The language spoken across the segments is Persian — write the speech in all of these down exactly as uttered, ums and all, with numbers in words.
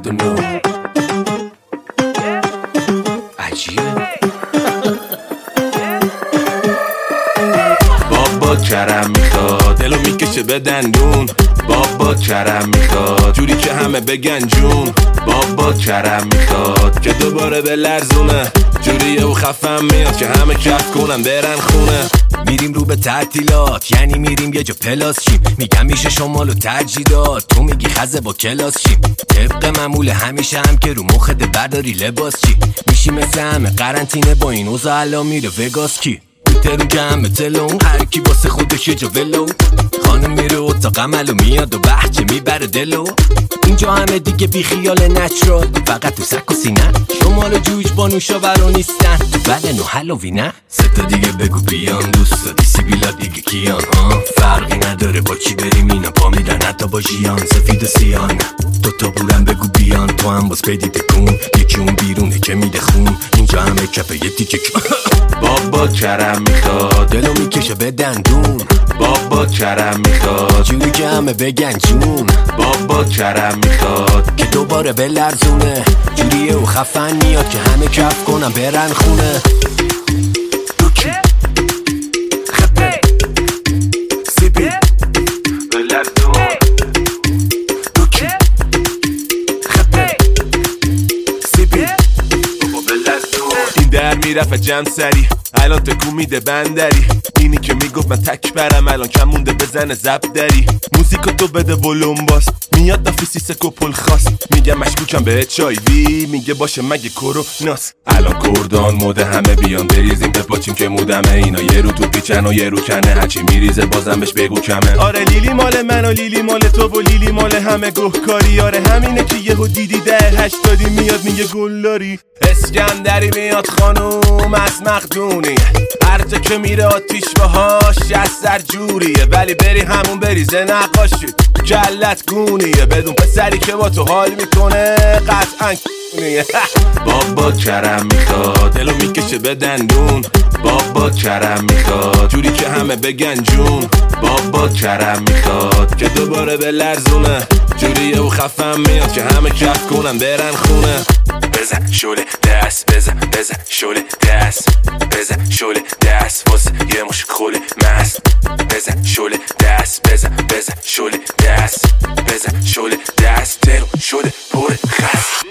don't know. عجیبه. بابا کرم میخواد دلو میکشه به دندون. بابا کرم میخواد جوری که همه بگن جون. بابا کرم میخواد که دوباره به لرزونه، جوریه و خفم میاد که همه کف کنن برن خونه. میریم رو به تعطیلات، یعنی میریم یه جا پلاس شیم. میگم میشه شمال و تجهیزات، تو میگی خزه با کلاس شیم. طبق معمول همیشه هم که رو مخت برداری لباس چی میشی مثل همه قرنطینه با این اوضاع الان میره وگاس کی ترون جمع تلون هر کی واسه خودش یه جا ولو. خانم میره اتاق عمل و میاد و بحچه میبره دلو. اینجا همه دیگه بی خیال نچرال، فقط تو سک و سینه. شمال جوج با نوشابرا نیستن، تو بدن و هالووی نه. سه تا دیگه بگو بیان، دوستا دی سیبیلا دیگه کیان ها. فرقی نداره با کی بریم اینا پا میدن حتی با ژیان. سفید و سیان دو تا بورن بگو بیان، تو هم باز پیدی تکون. یکی اون بیرونه که میده خون، اینجا همه کپه یه تیکه. بابا کرم میخواد دلو میکشه به دندون. بابا کرم میخواد جوری که همه بگن جون. بابا کرم میخواد که دوباره به لرزونه، جوریه و خفن میاد که همه کف کنن برن خونه. دوکی خپه سیبی به لرزون. دوکی خپه سیبی بابا به لرزون. این در میرفت جمع سری، الان تکون میده بندری. اینی که میگفت من تک برم، الان کم مونده بزنه زب دری. موزیکو تو بده ولوم باس، میاد نافیسی سکوپل خاص. میگم مشکوکم به اچ آی وی، میگه باشه مگه کروناس. الان کردان موده همه بیان بریزیم بپاچیم که مودمه. اینا یه رو تو پیچن و یه رو کنه، هرچی میریزه بازم بهش بگو کمه. آره لیلی مال من و لیلی مال تو و لیلی مال همه گهکاری. آره همینه که یهو دیدی ده هشتادی میاد میگه گلاری. اسکندری میاد خانوم از مقدونیه، هر جا که میره آتیش باهاش از سر جوریه. ولی بری همون بریزه نقاشی کلت گونیه، بدون پسری که با تو حال میکنه قطعا کونیه. بابا کرم میخواد دلو میکشه به دندون. بابا کرم میخواد جوری که همه بگن جون. بابا کرم میخواد که دوباره به لرزونه، جوریه و خفم میاد که همه کف کنن برن خونه. بزن شوله دست بزن، بزن شوله دست بزن، شوله دست واسه یه مش خوله مست. بزن شوله دست بزن، بزن شوله دست بزن، شوله دست دلو شده پر خست.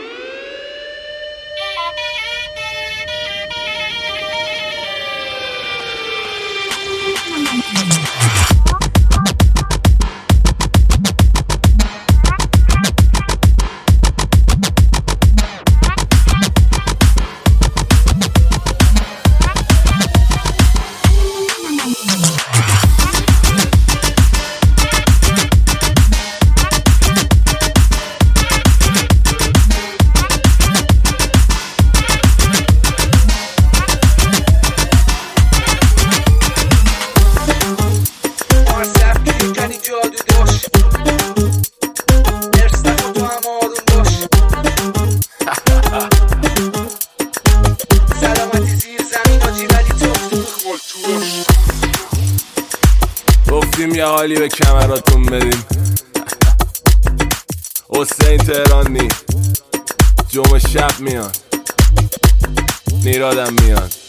گفتیم یه حالی به کمراتون بدیم. حسین تهرانی جمعه شب میان، نیرادم میان.